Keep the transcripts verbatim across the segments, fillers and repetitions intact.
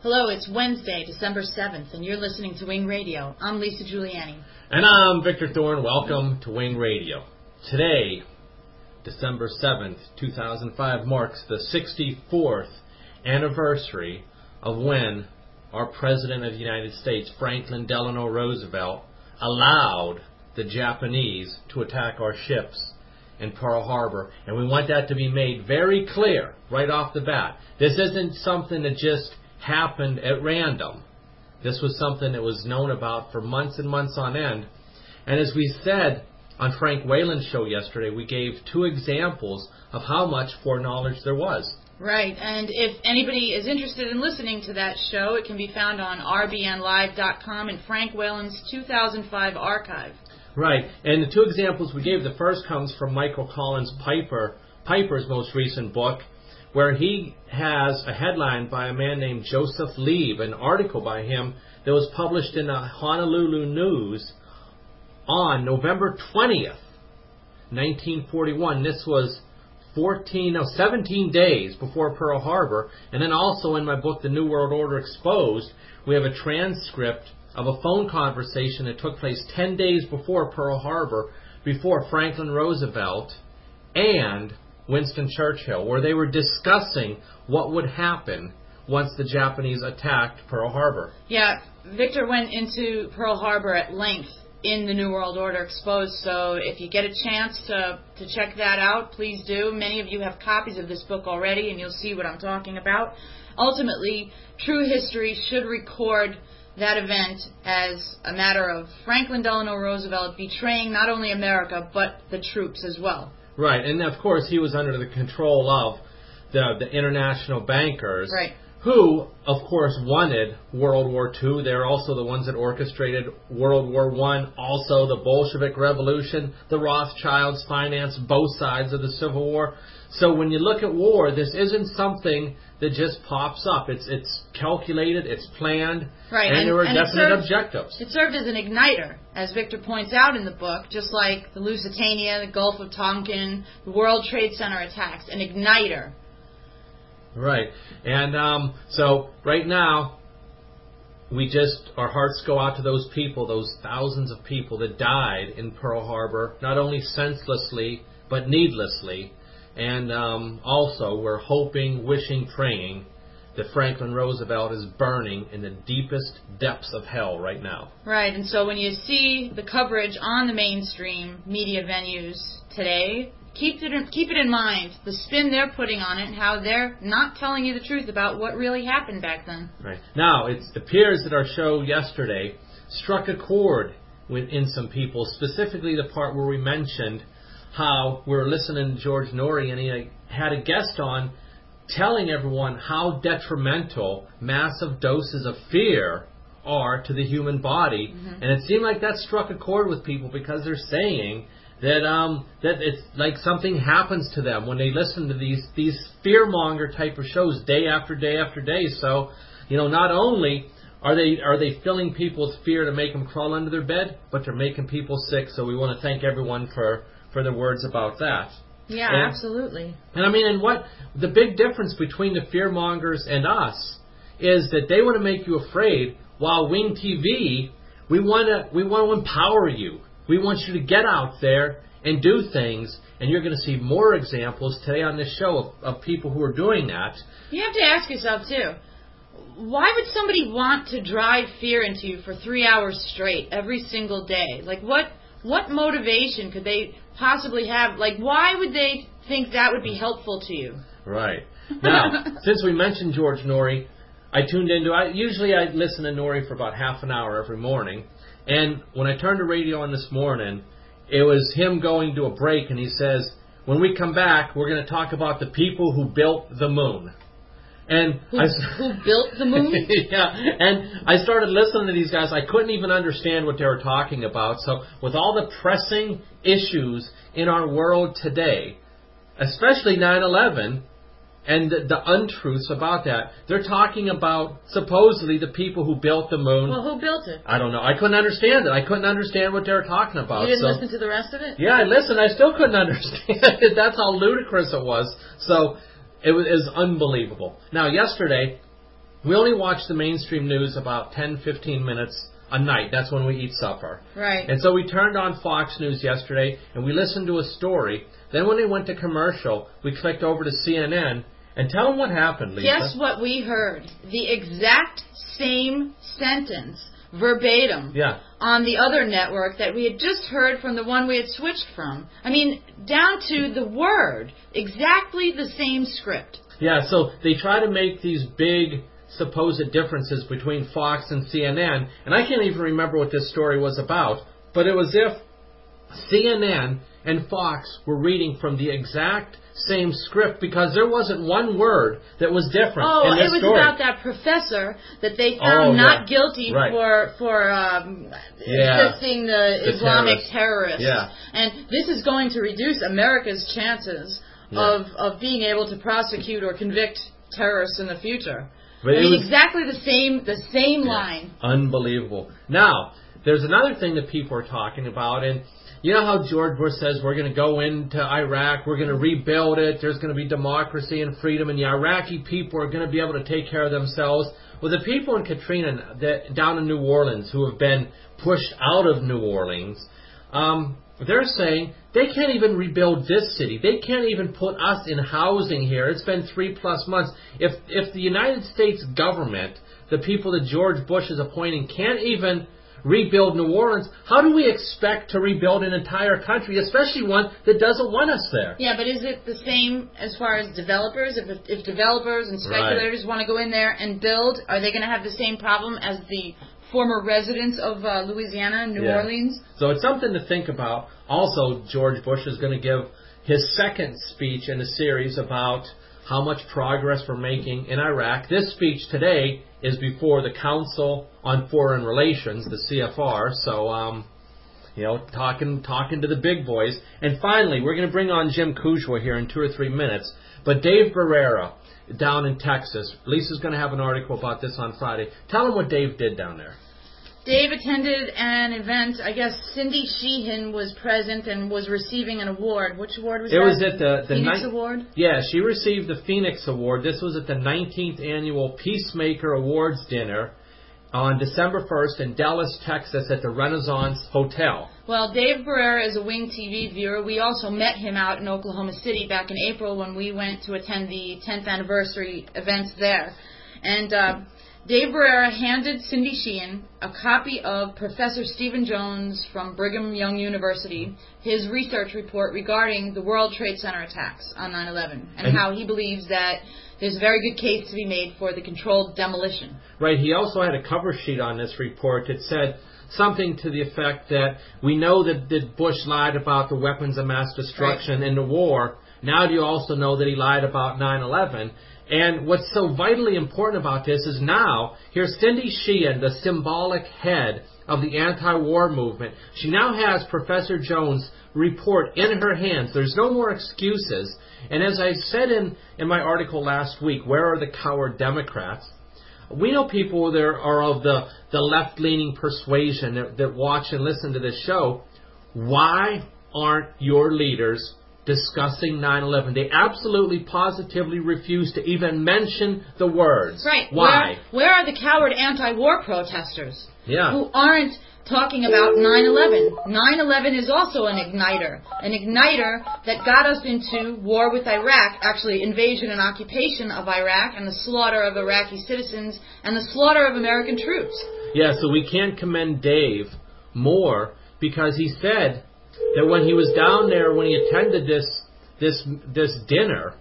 Hello, it's Wednesday, December seventh, and you're listening to Wing Radio. I'm Lisa Giuliani. And I'm Victor Thorne. Welcome to Wing Radio. Today, December seventh, two thousand five, marks the sixty-fourth anniversary of when our President of the United States, Franklin Delano Roosevelt, allowed the Japanese to attack our ships in Pearl Harbor. And we want that to be made very clear right off the bat. This isn't something that just happened at random. This was something that was known about for months and months on end. And as we said on Frank Whalen's show yesterday, we gave two examples of how much foreknowledge there was. Right, and if anybody is interested in listening to that show, it can be found on R B N live dot com in Frank Whalen's two thousand five archive. Right, and the two examples we gave, the first comes from Michael Collins Piper, Piper's most recent book, where he has a headline by a man named Joseph Lieb, an article by him that was published in the Honolulu News on November twentieth, nineteen forty-one. This was fourteen, no, seventeen days before Pearl Harbor. And then also in my book, The New World Order Exposed, we have a transcript of a phone conversation that took place ten days before Pearl Harbor, before Franklin Roosevelt and Winston Churchill, where they were discussing what would happen once the Japanese attacked Pearl Harbor. Yeah, Victor went into Pearl Harbor at length in the New World Order Exposed, so if you get a chance to, to check that out, please do. Many of you have copies of this book already, and you'll see what I'm talking about. Ultimately, true history should record that event as a matter of Franklin Delano Roosevelt betraying not only America, but the troops as well. Right, and of course he was under the control of the the international bankers, right, who, of course, wanted World War Two. They're also the ones that orchestrated World War One, also the Bolshevik Revolution. The Rothschilds financed both sides of the Civil War. So when you look at war, this isn't something that just pops up. It's it's calculated, it's planned, right, and, and there were and definite it served, objectives. It served as an igniter, as Victor points out in the book, just like the Lusitania, the Gulf of Tonkin, the World Trade Center attacks, an igniter. Right, and um, so right now, we just, our hearts go out to those people, those thousands of people that died in Pearl Harbor, not only senselessly, but needlessly. And um, also, we're hoping, wishing, praying that Franklin Roosevelt is burning in the deepest depths of hell right now. Right, and so when you see the coverage on the mainstream media venues today, keep it in, keep it in mind, the spin they're putting on it and how they're not telling you the truth about what really happened back then. Right. Now, it appears that our show yesterday struck a chord within some people, specifically the part where we mentioned how we were listening to George Noory, and he had a guest on telling everyone how detrimental massive doses of fear are to the human body. Mm-hmm. And it seemed like that struck a chord with people because they're saying that um, that it's like something happens to them when they listen to these, these fearmonger type of shows day after day after day. So, you know, not only are they are they filling people with fear to make them crawl under their bed, but they're making people sick. So we want to thank everyone for for the words about that. Yeah, and, absolutely. And I mean, and what the big difference between the fearmongers and us is that they want to make you afraid, while Wing T V, we want to we want to empower you. We want you to get out there and do things, and you're going to see more examples today on this show of, of people who are doing that. You have to ask yourself, too, why would somebody want to drive fear into you for three hours straight every single day? Like, what... What motivation could they possibly have? Like, why would they think that would be helpful to you? Right. Now, since we mentioned George Noory, I tuned into, I usually I listen to Noory for about half an hour every morning. And when I turned the radio on this morning, it was him going to a break, and he says, when we come back, we're going to talk about the people who built the moon. And who, I, who built the moon? Yeah, and I started listening to these guys. I couldn't even understand what they were talking about. So with all the pressing issues in our world today, especially nine eleven, and the, the untruths about that, they're talking about supposedly the people who built the moon. Well, who built it? I don't know. I couldn't understand it. I couldn't understand what they were talking about. You didn't so, listen to the rest of it? Yeah, I listened. I still couldn't understand it. That's how ludicrous it was. So... It was, it was unbelievable. Now, yesterday, we only watch the mainstream news about ten, fifteen minutes a night. That's when we eat supper. Right. And so we turned on Fox News yesterday, and we listened to a story. Then when they went to commercial, we clicked over to C N N. And tell them what happened, Lisa. Guess what we heard? The exact same sentence, verbatim, yeah. on the other network that we had just heard from the one we had switched from. I mean, down to the word. Exactly the same script. Yeah, so they try to make these big supposed differences between Fox and C N N, and I can't even remember what this story was about, but it was if C N N and Fox were reading from the exact same script, because there wasn't one word that was different oh, in this it was story. about that professor that they found oh, not yeah. guilty right. for for um, yeah. assisting the, the Islamic terrorists. terrorists. Yeah. And this is going to reduce America's chances yeah. of, of being able to prosecute or convict terrorists in the future. But I it mean, was, exactly the same the same yeah. line. Unbelievable. Now, there's another thing that people are talking about, and you know how George Bush says we're going to go into Iraq, we're going to rebuild it, there's going to be democracy and freedom, and the Iraqi people are going to be able to take care of themselves. Well, the people in Katrina that, down in New Orleans who have been pushed out of New Orleans, um, they're saying they can't even rebuild this city. They can't even put us in housing here. It's been three plus months. If if the United States government, the people that George Bush is appointing, can't even rebuild New Orleans, how do we expect to rebuild an entire country, especially one that doesn't want us there? Yeah, but is it the same as far as developers? If if developers and speculators right. want to go in there and build, are they going to have the same problem as the former residents of uh, Louisiana and New yeah. Orleans? So it's something to think about. Also, George Bush is going to give his second speech in a series about how much progress we're making in Iraq. This speech today is before the Council on Foreign Relations, the C F R, so, um, you know, talking talking to the big boys. And finally, we're going to bring on Jim Kujwa here in two or three minutes, but Dave Barrera down in Texas, Lisa's going to have an article about this on Friday. Tell them what Dave did down there. Dave attended an event. I guess Cindy Sheehan was present and was receiving an award. Which award was it that? It was at the, the Phoenix ni- Award? Yeah, she received the Phoenix Award. This was at the nineteenth Annual Peacemaker Awards Dinner on December first in Dallas, Texas at the Renaissance Hotel. Well, Dave Barrera is a Wing T V viewer. We also met him out in Oklahoma City back in April when we went to attend the tenth anniversary event there. And uh, Dave Barrera handed Cindy Sheehan a copy of Professor Stephen Jones from Brigham Young University, his research report regarding the World Trade Center attacks on nine eleven, and, and how he believes that there's a very good case to be made for the controlled demolition. Right. He also had a cover sheet on this report that said something to the effect that we know that, that Bush lied about the weapons of mass destruction right. in the war. Now do you also know that he lied about nine eleven? And what's so vitally important about this is now, here's Cindy Sheehan, the symbolic head of the anti-war movement. She now has Professor Jones' report in her hands. There's no more excuses. And as I said in, in my article last week, Where Are the Coward Democrats? We know people that are of the, the left-leaning persuasion that, that watch and listen to this show. Why aren't your leaders discussing nine eleven? They absolutely, positively refuse to even mention the words. Right. Why? Where, where are the coward anti-war protesters? Yeah. Who aren't talking about nine eleven. nine eleven is also an igniter. An igniter that got us into war with Iraq, actually invasion and occupation of Iraq, and the slaughter of Iraqi citizens, and the slaughter of American troops. Yeah, so we can't commend Dave more because he said that when he was down there, when he attended this this this dinner,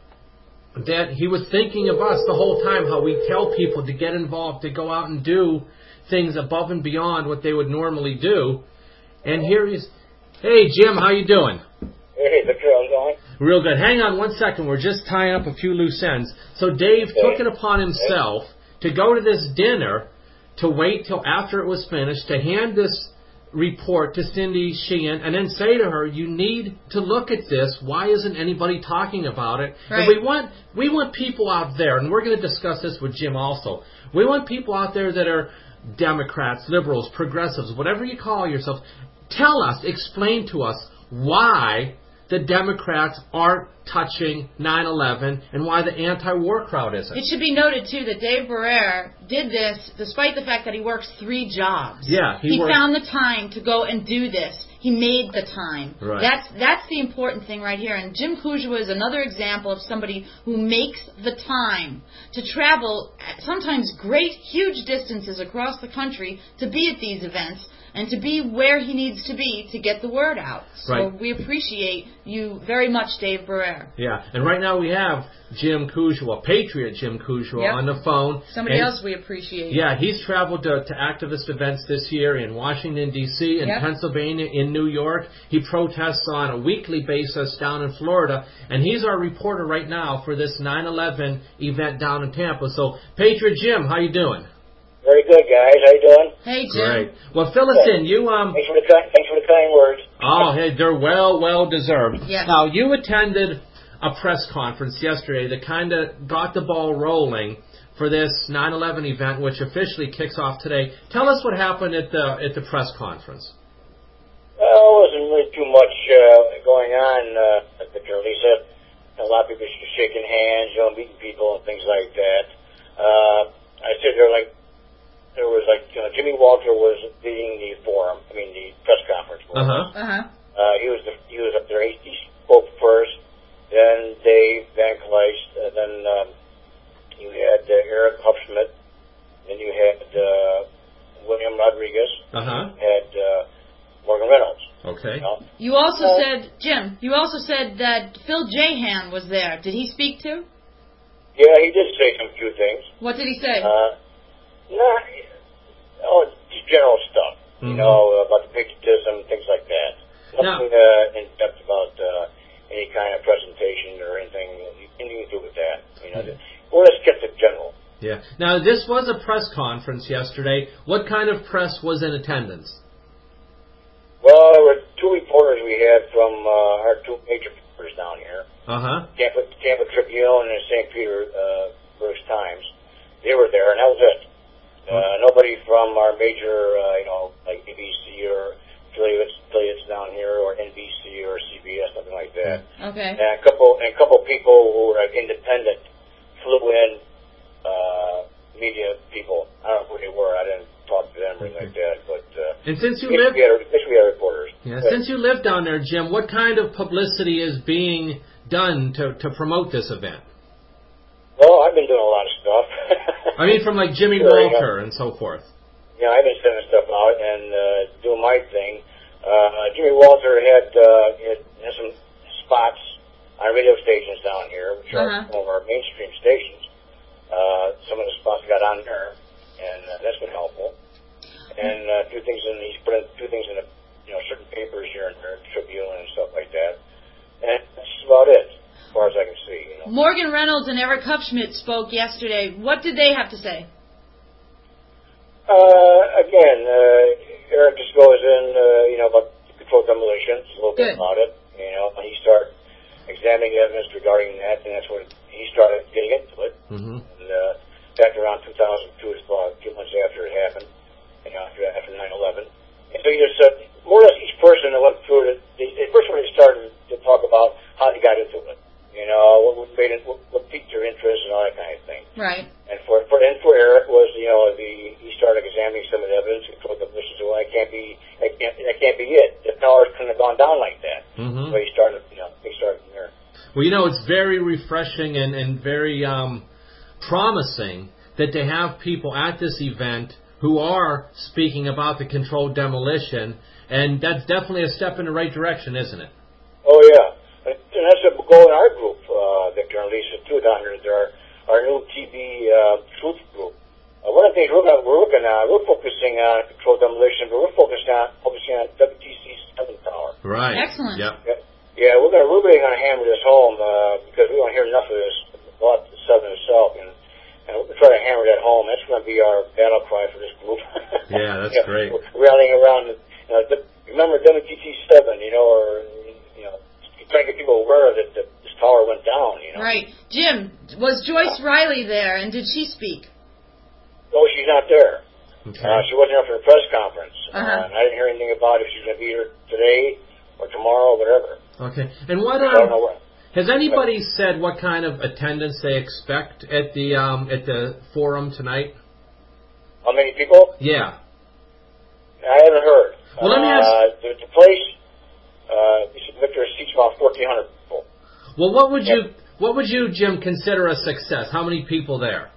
that he was thinking of us the whole time, how we tell people to get involved, to go out and do things above and beyond what they would normally do. And here he's, hey, Jim, how you doing? Hey, Victor, how's it going? Real good. Hang on one second. We're just tying up a few loose ends. So Dave okay. took it upon himself to go to this dinner, to wait till after it was finished, to hand this report to Cindy Sheehan, and then say to her, you need to look at this. Why isn't anybody talking about it? Right. And we want we want people out there, and we're going to discuss this with Jim also. We want people out there that are Democrats, liberals, progressives, whatever you call yourself. Tell us, explain to us why the Democrats aren't touching nine eleven and why the anti-war crowd isn't. It should be noted, too, that Dave Barrere did this despite the fact that he works three jobs. Yeah, he, he worked. found the time to go and do this. He made the time. Right. That's that's the important thing right here. And Jim Kujua is another example of somebody who makes the time to travel sometimes great, huge distances across the country to be at these events and to be where he needs to be to get the word out. So right. we appreciate you very much, Dave Barrere. Yeah, and right now we have Jim Kujua, Patriot Jim Kujua, yep. on the phone. Somebody and, else we appreciate. Yeah, he's traveled to, to activist events this year in Washington, D C, in yep. Pennsylvania, in New York. He protests on a weekly basis down in Florida, and he's our reporter right now for this nine eleven event down in Tampa. So, Patriot Jim, how you doing? Very good, guys. How you doing? Hey, Jim. Great. Well, fill us in. You um. Thanks for the kind, thanks for the kind words. Oh, hey, they're well, well deserved. Yes. Now, you attended a press conference yesterday that kind of got the ball rolling for this nine eleven event, which officially kicks off today. Tell us what happened at the at the press conference. Well, there wasn't really too much uh, going on uh, at the Lisa. A lot of people shaking hands, you know, meeting people and things like that. Uh, I sit there like. There was like, you know, Jimmy Walter was leading the forum, I mean the press conference. Uh-huh. Uh-huh. Uh, he was the, he was up there. He, he spoke first, then Dave Van Kleist, uh, then um, you had uh, Eric Hupschmidt, then you had uh, William Rodriguez, Uh-huh. had uh, Morgan Reynolds. Okay. You know? You also Uh, said, Jim, you also said that Phil Jahan was there. Did he speak too? Yeah, he did say some few things. What did he say? Uh, Not, oh, just general stuff, Mm-hmm. you know, about the patriotism, things like that. Nothing uh, in depth about uh, any kind of presentation or anything, anything to do with that. You know, mm-hmm. Well, let's get to general. Yeah. Now, this was a press conference yesterday. What kind of press was in attendance? Well, there were two reporters we had from uh, our two major papers down here, Uh-huh. Tampa, Tampa Tribune and Saint Petersburg Times. They were there, and that was it. Uh, nobody from our major, uh, you know, like B B C or affiliates, affiliates down here, or N B C or C B S, something like that. Okay. And a couple, and a couple people who were like, independent flew in, uh, media people. I don't know who they were. I didn't talk to them or anything like that. But uh, And since you live, live, we had, we had reporters. yeah, But, since you live down there, Jim, what kind of publicity is being done to to promote this event? well, I've been doing a lot of stuff. I mean, from like Jimmy Sure, Walter yeah. and so forth. Yeah, I've been sending stuff out and uh, doing my thing. Uh, Jimmy Walter had, uh, had, had some spots on radio stations down here, which are Uh-huh. some of our mainstream stations. Uh, some of the spots got on there, and uh, that's been helpful. And uh, two things in he's put in two things in the, you know, certain papers here and there, Tribune and stuff like that. And that's about it, as far as I can see. You know. Morgan Reynolds and Eric Hupschmidt spoke yesterday. What did they have to say? Uh, again, uh, Eric just goes in, uh, you know, about controlled demolitions, a little Good. bit about it, you know, and he started examining evidence regarding that, and that's when he started getting into it. Mm-hmm. And, uh, back around two thousand two, it's about two months after it happened, you know, after, after nine eleven. And so he just said, more or less each person that went through it, the, the first one he started to talk about how they got into it, you know, what, what made it, what, what piqued their interest and all that kind of thing. Right. And for, for and for Eric was, you know, the he started examining some of the evidence and told the mission, well, that can't be that can't that can't be it. The towers couldn't have gone down like that. Mm-hmm. So he started, you know, he started from there. Well, you know, it's very refreshing and, and very um, promising that to have people at this event who are speaking about the controlled demolition, and that's definitely a step in the right direction, isn't it? Oh yeah, and that's a goal in our group, uh, Victor and Lisa too down here. There are our new T V uh, truth group. Uh, one of the things we're, gonna, we're looking at, we're focusing on controlled demolition, but we're focused on focusing on W T C seven tower. Right. Excellent. Yep. Yeah, yeah we're gonna we're really gonna hammer this home uh, because we don't hear enough of this about the seven itself, and and we're trying to hammer that home. That's gonna be our battle cry for this group. Yeah, that's yeah, great. Rallying around, you know, the, remember W T C seven, you know, or you know, trying to get people aware that the, this tower went down. You know. Right. Jim, was Joyce Riley there, and did she speak? No, she's not there. Okay. Uh, she wasn't there for the press conference. Uh-huh. Uh, and I didn't hear anything about if she's going to be here today or tomorrow or whatever. Okay. And what I don't um, know where. Has anybody said what kind of attendance they expect at the um, at the forum tonight? How many people? Yeah. I haven't heard. Well, let me ask. Uh, the, the place, uh, Victor seats about fourteen hundred people. Well, what would you, what would you, Jim, consider a success? How many people there?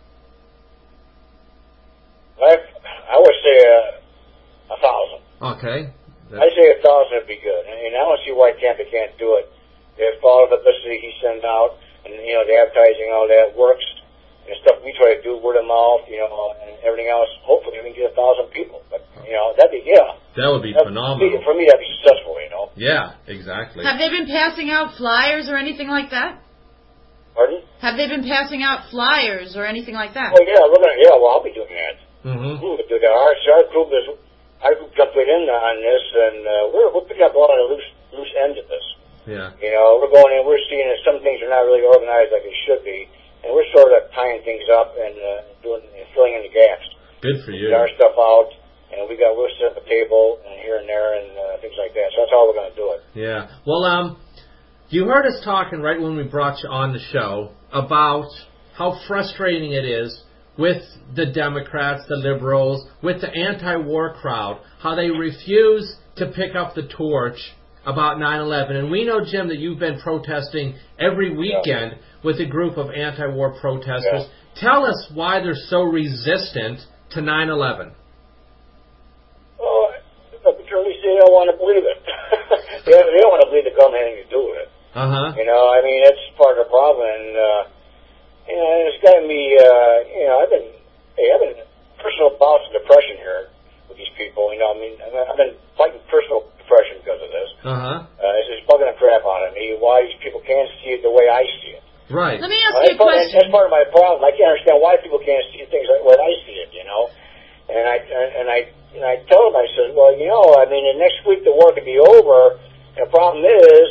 I, I would say uh, a thousand. Okay. I'd say a thousand would be good. I mean, I don't see why Tampa can't do it. If all the publicity he sends out and, you know, the advertising, all that works and stuff we try to do, word of mouth, you know, and everything else, hopefully we can get a thousand people. But, you know, that'd be, yeah. That would be that'd phenomenal. Be, for me, that'd be successful, you know. Yeah, exactly. Have they been passing out flyers or anything like that? Pardon? Have they been passing out flyers or anything like that? Oh, yeah, we're gonna, yeah, well, I'll be doing that. Mm-hmm. We'll do that. Our, our group is, our group jumped right in on this, and uh, we're, we're picking up a lot of loose, loose ends of this. Yeah. You know, we're going in, we're seeing that some things are not really organized like they should be, and we're sort of tying things up and uh, doing and filling in the gaps. Good for you. Get our stuff out, and we got we'll set up a table and here and there and uh, things like that. So that's how we're going to do it. Yeah. Well, um, you heard us talking right when we brought you on the show about how frustrating it is with the Democrats, the liberals, with the anti-war crowd, how they refuse to pick up the torch about nine eleven. And we know, Jim, that you've been protesting every weekend yeah. with a group of anti-war protesters. Yeah. Tell us why they're so resistant to nine eleven. Well, at least they don't want to believe it. they, they don't want to believe the government had anything to do with it. Uh-huh. You know, I mean, that's part of the problem. And, uh, you know, it's gotten me, uh, you know, I've been, hey, I've been personal bouts of depression here with these people. You know, I mean, I've been fighting personal depression because of this. Uh-huh. Uh, it's just bugging the crap out of me why these people can't see it the way I see it. Right. Let me ask well, you a part, question. That's part of my problem. I can't understand why people can't see things like what I see it, you know. And I and I and I tell them, I said, well, you know, I mean, the next week the war could be over. And the problem is,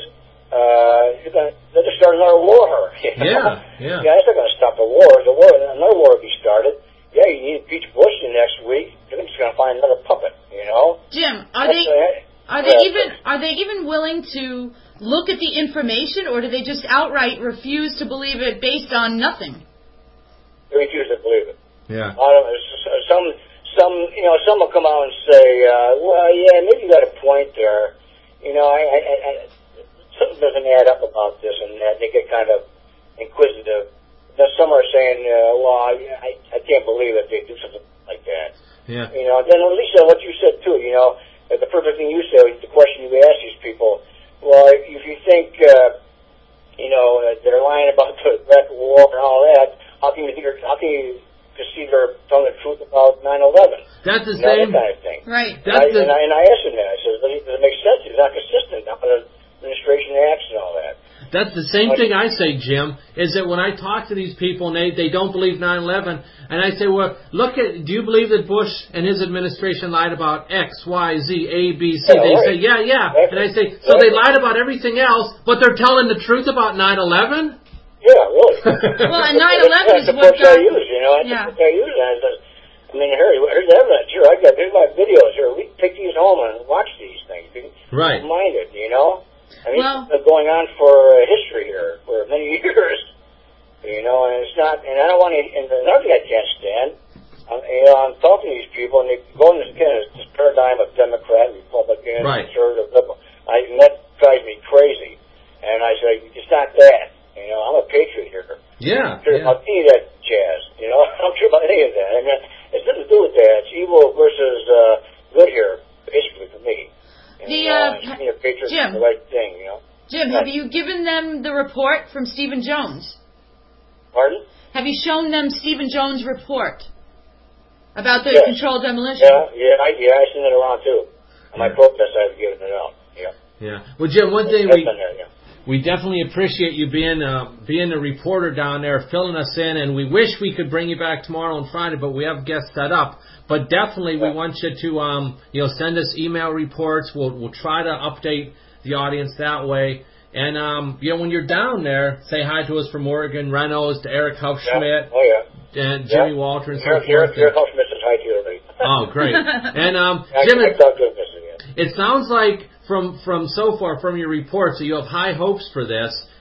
uh, you're gonna they'll just start another war. You know? Yeah, yeah. Yeah, that's not going to stop the war. The war, another war will be started. Yeah, you need to impeach Bush the next week. They're just going to find another puppet, you know. Jim, are that's they uh, are they yeah. even are they even willing to look at the information, or do they just outright refuse to believe it based on nothing? They refuse to believe it. Yeah. I don't know, some, some, you know, some will come out and say, uh, well, yeah, maybe you got a point there. You know, I, I, I, something doesn't add up about this, and that they get kind of inquisitive. Now, some are saying, uh, well, I, I, I can't believe that they do something like that. Yeah. You know, then Lisa, what you said too, you know, the perfect thing you said, the question you asked these people, well, if you think, uh, you know, uh, they're lying about the Iraq War and all that, how can you think, how can you see they're telling the truth about nine eleven? That's the you know, same. that kind of thing. Right. And I, and, I, and I asked him that. I said, does it make sense? It's not consistent. How the administration acts and all that. That's the same thing I say, Jim, is that when I talk to these people and they, they don't believe nine eleven, and I say, well, look at, do you believe that Bush and his administration lied about X, Y, Z, A, B, C? Yeah, they right. say, yeah, yeah. Exactly. And I say, so right. they lied about everything else, but they're telling the truth about nine eleven? Yeah, really. Well, and nine eleven is that's the what approach I got... use, you know. That's Yeah. the approach I use. And I, said, I mean, here, here's the evidence. Here, I got, here's my videos. Here, we take these home and watch these things. Be Right. minded, you know. I mean, Well, it's been going on for uh, history here for many years, you know, and it's not, and I don't want to, and another thing I can't stand, I'm, you know, I'm talking to these people, and they go in this, kind of, this paradigm of Democrat, Republican, right. conservative, liberal, I, and that drives me crazy, and I say, it's not that, you know, I'm a patriot here. Yeah. I'm sure yeah. about any of that jazz, you know, I'm not sure about any of that. I mean, it's nothing to do with that. It's evil versus uh, good here, basically, for me. And, The, uh, uh, being a patriot Jim. is the right thing, you know. Jim, have you given them the report from Stephen Jones? Pardon? Have you shown them Stephen Jones' report about the Yes. controlled demolition? Yeah, yeah, I, yeah, I sent it around too. On my protest, I've given it out. Yeah. Yeah. Well, Jim, one thing I've we... done that, yeah. We definitely appreciate you being uh, being a reporter down there, filling us in, and we wish we could bring you back tomorrow and Friday, but we have guests set up. But definitely, we want you to um, you know send us email reports. We'll we'll try to update the audience that way. And um, you know, when you're down there, say hi to us from Morgan Reynolds to Eric Hufschmidt, Yeah. Oh yeah. and Jimmy Yeah. Walter and so Eric, forth. Eric, Eric Hufschmidt says hi to you already. Oh, great. And um, I, Jim, I talked to him yesterday. it sounds like from from so far from your reports that you have high hopes for this.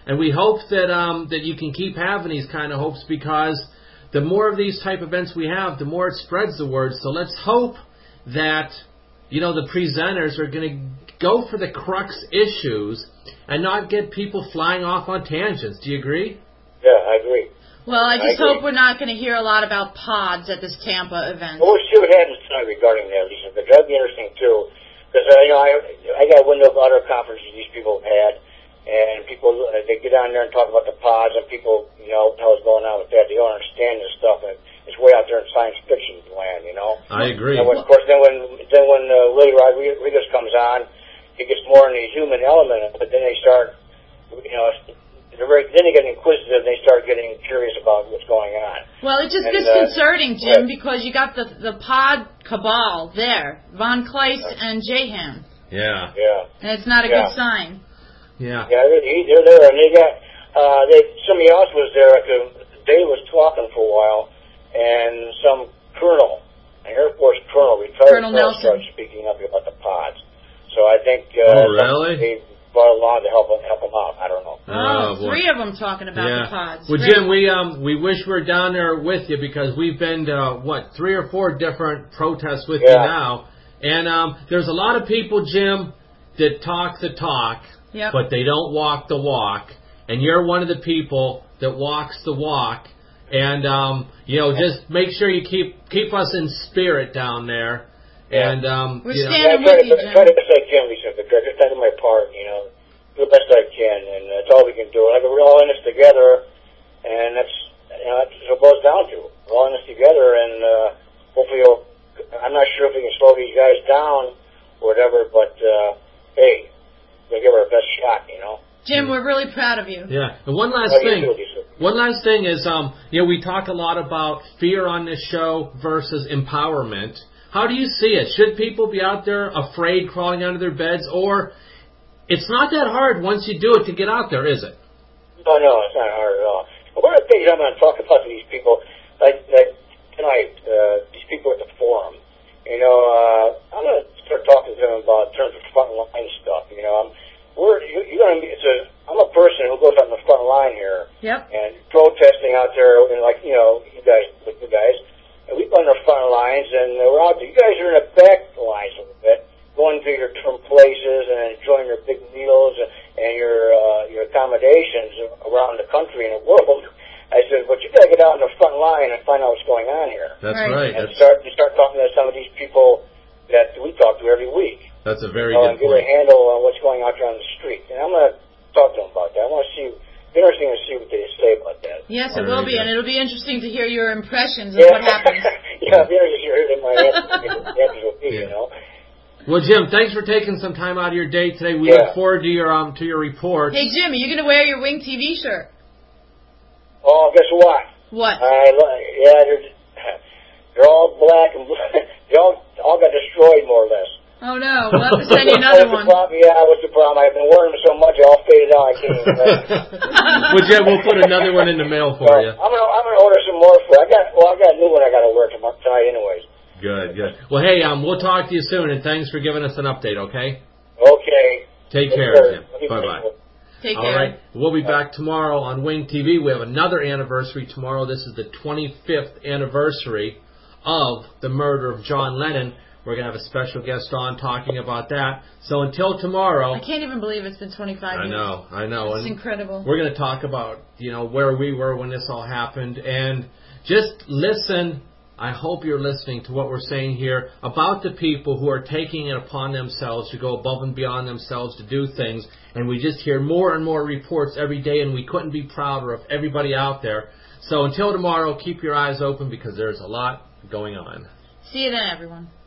And we hope that um, that you can keep having these kind of hopes, because the more of these type events we have, the more it spreads the word. So let's hope that, you know, the presenters are going to go for the crux issues and not get people flying off on tangents. Do you agree? Yeah, I agree. Well, I just I hope we're not going to hear a lot about pods at this Tampa event. Well, we'll see what happens tonight regarding that, Lisa. But that'd be interesting too, because uh, you know, I I got wind of other conferences these people have had, and people uh, they get on there and talk about the pods, and people, you know, what the hell's going on with that? They don't understand this stuff, and it's way out there in science fiction land, you know. I agree. And when, of course, then when then when uh, Willie Rodriguez comes on, he gets more in the human element, but then they start, you know. They're very, then they get inquisitive and they start getting curious about what's going on. Well, it's just and, disconcerting, uh, Jim, yeah. because you got the the pod cabal there, Von Kleist and Jahan. Yeah. Yeah. And it's not a Yeah. good sign. Yeah. Yeah, they're, they're there, and they got, uh, they, somebody else was there, like, uh, Dave was talking for a while, and some colonel, an Air Force colonel, retired Colonel colonel, Nelson. started speaking up about the pods. So I think, uh, Oh, really? they brought along to help, help them out. I don't know. Oh, Oh, boy. three of them talking about Yeah. the pods. Well, Great. Jim, we um we wish we were down there with you, because we've been to, what, three or four different protests with Yeah. you now. And um there's a lot of people, Jim, that talk the talk, Yep. but they don't walk the walk. And you're one of the people that walks the walk. And, um, you know, just make sure you keep keep us in spirit down there. Yeah. And, um, We're you know, standing- Yeah, I try with to, you, Jim. try to best I can, Lisa, because just do my part, you know, do the best I can, and that's all we can do. Like, we're all in this together, and that's, you know, that's what it boils down to. We're all in this together, and uh, hopefully, we'll, I'm not sure if we can slow these guys down or whatever, but uh, hey, we'll give her our best shot, you know. Jim, we're really proud of you. yeah. And one last Well, you thing. too, Lisa. One last thing is, um, you know, we talk a lot about fear on this show versus empowerment. How do you see it? Should people be out there afraid, crawling under their beds, or it's not that hard once you do it to get out there, is it? No, no, it's not hard at all. And one of the things I'm going to talk about to these people, like, like tonight, uh, these people at the forum, you know, uh, I'm going to start talking to them about in terms of front line stuff. You know, I'm, we're you, you're going to. It's a. I'm a person who goes on the front line here Yep. and protesting out there, and like you know, you guys, with you guys, and we go on the front lines, and we're out there. You guys are in the back lines a little bit, going to your term places and enjoying your big meals and, and your uh, your accommodations around the country and the world. I said, but you got to get out in the front line and find out what's going on here, That's Right. right. and That's, start you start talking to some of these people that we talk to every week. that's a very You know, good and get a point. handle on what's going on on the street. And I'm going to talk to them about that. I want to see. It's interesting to see what they say about that. Yes, it Very will be, good. and it'll be interesting to hear your impressions of Yeah. what happens. Yeah, very interesting. My answers will be, you know. Well, Jim, thanks for taking some time out of your day today. We Yeah. look forward to your um to your report. Hey, Jim, are you going to wear your Wing T V shirt? Oh, guess what? What? I lo- yeah, they're they're all black and blue. They all all got destroyed more or less. Oh, no. We'll have to send you another What's one. the problem? Yeah, what's the problem? I've been wearing them so much, they all faded out. I can't even wear them. Well, Jim, we'll put another one in the mail for So, you. I'm gonna I'm gonna order some more for. I got well, I got a new one I got to wear tomorrow tonight, anyways. Good, good. Well, hey, um, we'll talk to you soon, and thanks for giving us an update. Okay. Okay. Take Take care, care. Jim. Bye bye. Take All care. right. We'll be back tomorrow on Wing T V. We have another anniversary tomorrow. This is the twenty-fifth anniversary of the murder of John Lennon. We're going to have a special guest on talking about that. So until tomorrow. I can't even believe it's been twenty-five I years. know, I know. It's and incredible. We're going to talk about, you know, where we were when this all happened. And just listen. I hope you're listening to what we're saying here about the people who are taking it upon themselves to go above and beyond themselves to do things. And we just hear more and more reports every day, and we couldn't be prouder of everybody out there. So until tomorrow, keep your eyes open because there's a lot going on. See you then, everyone.